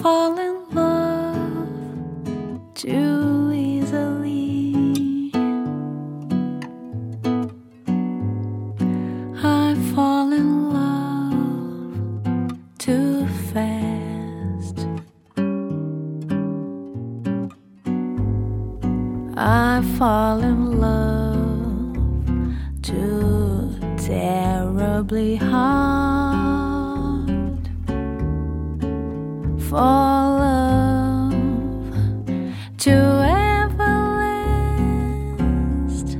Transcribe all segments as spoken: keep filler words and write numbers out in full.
fall in love too easily. I fall in love too fast. I fall in love too terribly hard for love to ever last.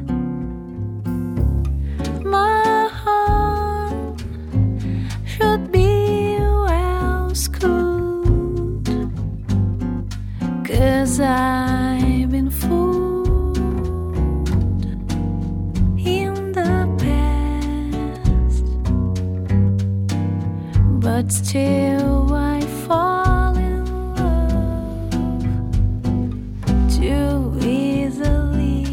My heart should be well schooled, 'cause I've been fooled in the past, but still I fall in love too easily.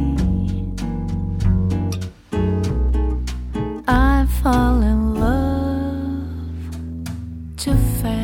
I fall in love too fast.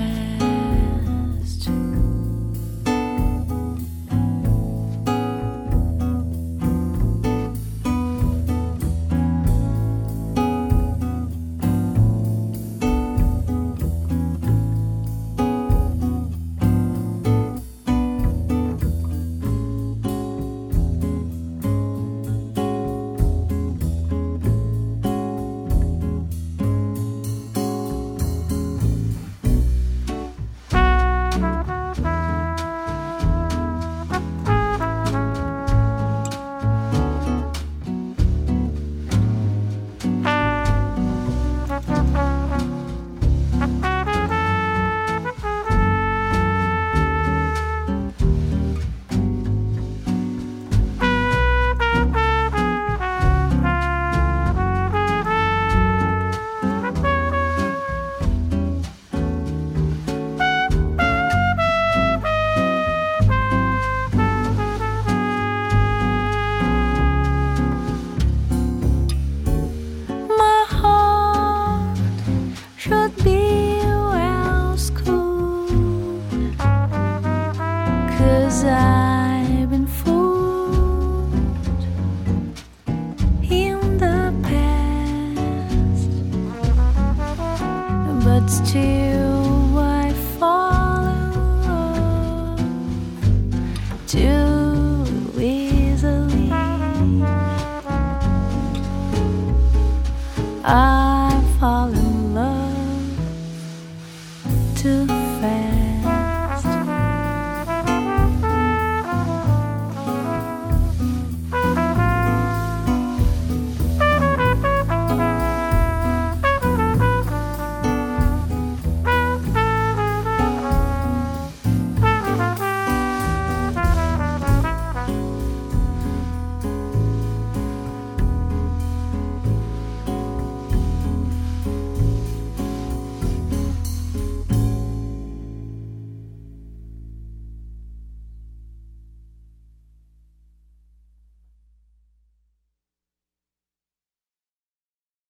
Should be well schooled, 'cause I've been fooled in the past, but still I fall in love too easily. I fall in love too